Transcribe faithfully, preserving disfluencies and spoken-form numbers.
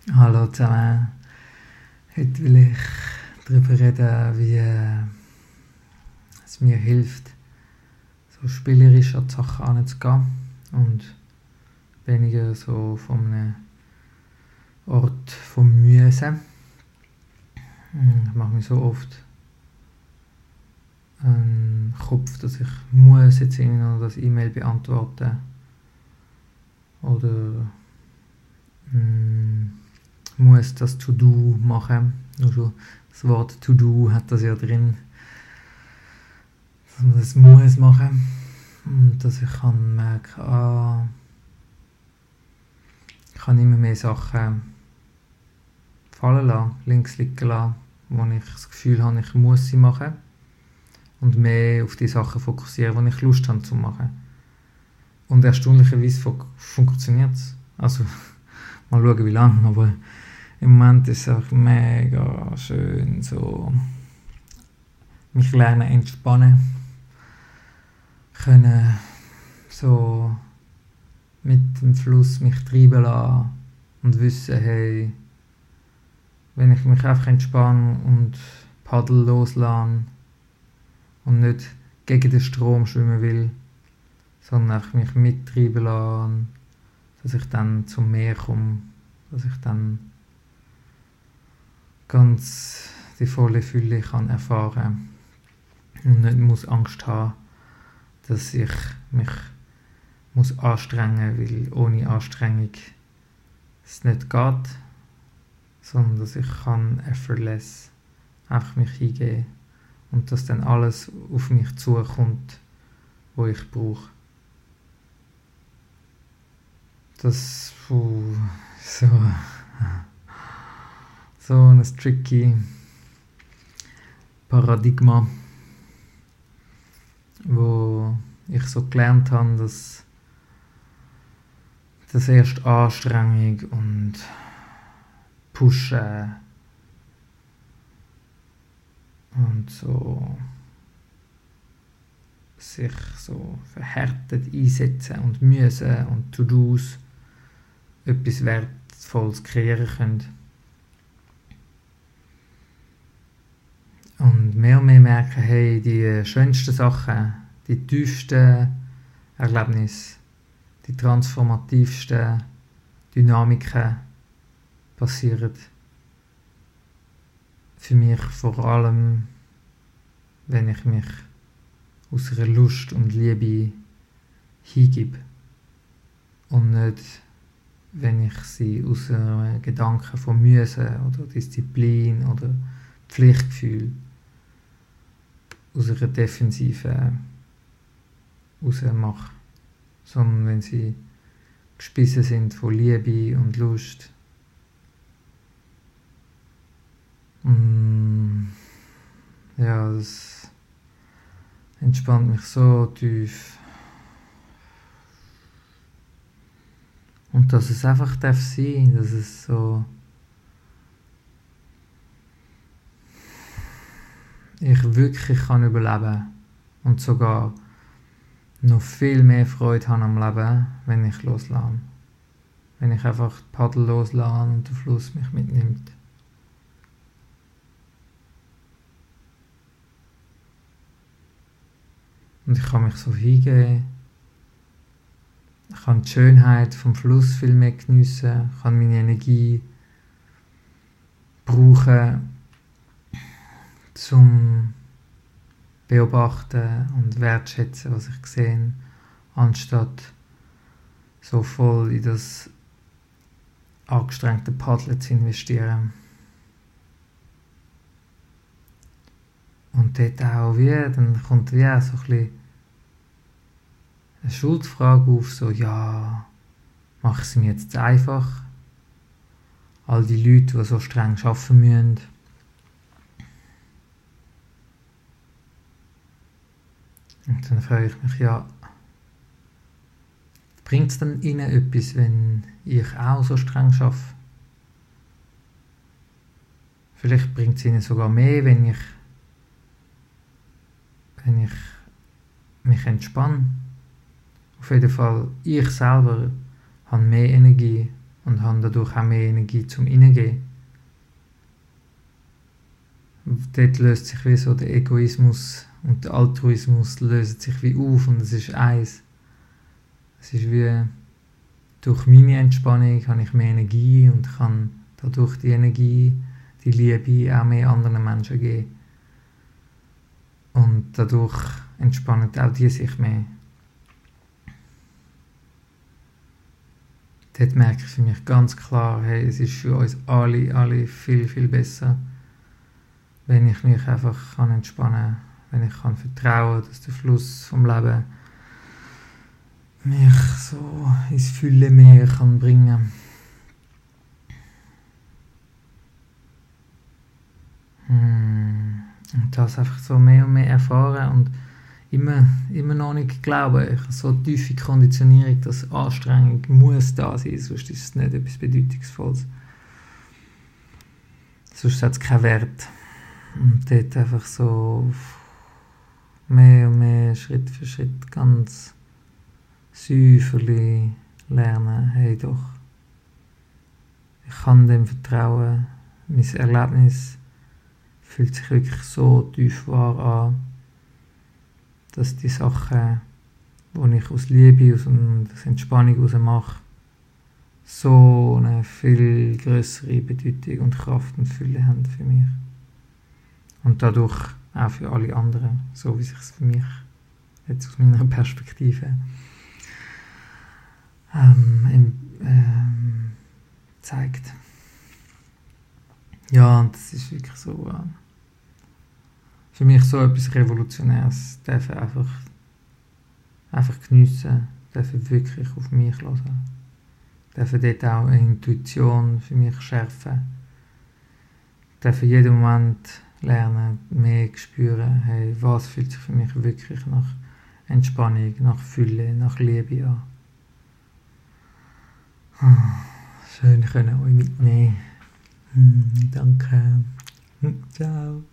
Hallo zusammen. Heute will ich darüber reden, wie äh, es mir hilft, so spielerisch an die Sachen anzugehen und weniger so von einem Ort vom Müssen. Ich mache mir so oft einen Kopf, dass ich muss jetzt irgendwie noch das E-Mail beantworten oder mh, muss das To-Do machen. Nur schon das Wort To-Do hat das ja drin, dass man das muss machen. Und dass ich kann merken, ah, ich kann immer mehr Sachen fallen lassen, links liegen lassen, wo ich das Gefühl habe, ich muss sie machen. Und mehr auf die Sachen fokussieren, die ich Lust habe zu machen. Und erstaunlicherweise fun- funktioniert es. Also, mal schauen wie lange, aber im Moment ist es einfach mega schön, so mich lernen entspannen können, so mit dem Fluss mich treiben lassen und wissen, hey, wenn ich mich einfach entspanne und Paddel loslasse und nicht gegen den Strom schwimmen will, sondern einfach mich mittreiben lasse, dass ich dann zum Meer komme, dass ich dann ganz die volle Fülle kann erfahren und nicht muss Angst haben, dass ich mich muss anstrengen, weil ohne Anstrengung es nicht geht, sondern dass ich kann effortless einfach mich hingeben und dass dann alles auf mich zukommt, was ich brauche. Das puh, so so ein tricky Paradigma, wo ich so gelernt habe, dass das erst Anstrengung und Pushen und so sich so verhärtet einsetzen und müssen und To-Dos etwas Wertvolles kreieren können. Und mehr und mehr merken, hey, die schönsten Sachen, die tiefsten Erlebnisse, die transformativsten Dynamiken passieren für mich vor allem, wenn ich mich aus einer Lust und Liebe hingebe und nicht, wenn ich sie aus einem Gedanken von Müssen oder Disziplin oder Pflichtgefühl aus einer Defensive rausmache, sondern wenn sie gespissen sind von Liebe und Lust. Mm, ja, das entspannt mich so tief. Und dass es einfach darf sein, dass es so ich wirklich kann überleben und sogar noch viel mehr Freude habe am Leben, wenn ich loslasse. Wenn ich einfach die Paddel loslasse und der Fluss mich mitnimmt. Und ich kann mich so hingeben. Ich kann die Schönheit vom Fluss viel mehr geniessen. Ich kann meine Energie brauchen, zum beobachten und wertschätzen, was ich sehe, anstatt so voll in das angestrengte Paddeln zu investieren. Und dort auch wie, dann kommt wie auch so ein bisschen eine Schuldfrage auf, so, ja, mache ich es mir jetzt einfach? All die Leute, die so streng arbeiten müssen. Und dann frage ich mich, ja, bringt es denn ihnen etwas, wenn ich auch so streng arbeite? Vielleicht bringt es ihnen sogar mehr, wenn ich, wenn ich mich entspanne. Auf jeden Fall, ich selber habe mehr Energie und habe dadurch auch mehr Energie zum Reingehen. Dort löst sich wie so der Egoismus und der Altruismus lösen sich wie auf und es ist eins. Es ist wie, durch meine Entspannung habe ich mehr Energie und kann dadurch die Energie, die Liebe auch mehr anderen Menschen geben. Und dadurch entspannen auch die sich mehr. Dort merke ich für mich ganz klar, hey, es ist für uns alle, alle viel, viel besser, wenn ich mich einfach kann entspannen kann, wenn ich kann vertrauen, dass der Fluss vom Leben mich so ins Fülle mehr kann bringen. Hm. Und das einfach so mehr und mehr erfahren und immer, immer noch nicht glauben. Ich habe so eine tiefe Konditionierung, dass Anstrengung muss da sein, sonst ist es nicht etwas Bedeutungsvolles. Sonst hat es keinen Wert. Und dort einfach so mehr und mehr, Schritt für Schritt, ganz säuferlich lernen, hey doch, ich kann dem vertrauen, mein Erlebnis fühlt sich wirklich so tief wahr an, dass die Sachen, die ich aus Liebe, aus, aus Entspannung heraus mache, so eine viel größere Bedeutung und Kraft und Fülle haben für mich. Und dadurch auch für alle anderen, so wie sich es für mich jetzt aus meiner Perspektive ähm, im, ähm, zeigt. Ja, und das ist wirklich so äh, für mich so etwas Revolutionäres. Ich darf einfach, einfach geniessen, darf wirklich auf mich hören. Ich darf dort auch eine Intuition für mich schärfen. Ich darf in jedem Moment lernen, mehr spüren, hey, was fühlt sich für mich wirklich nach Entspannung, nach Fülle, nach Liebe an. Schön können euch mitnehmen. Danke. Ciao.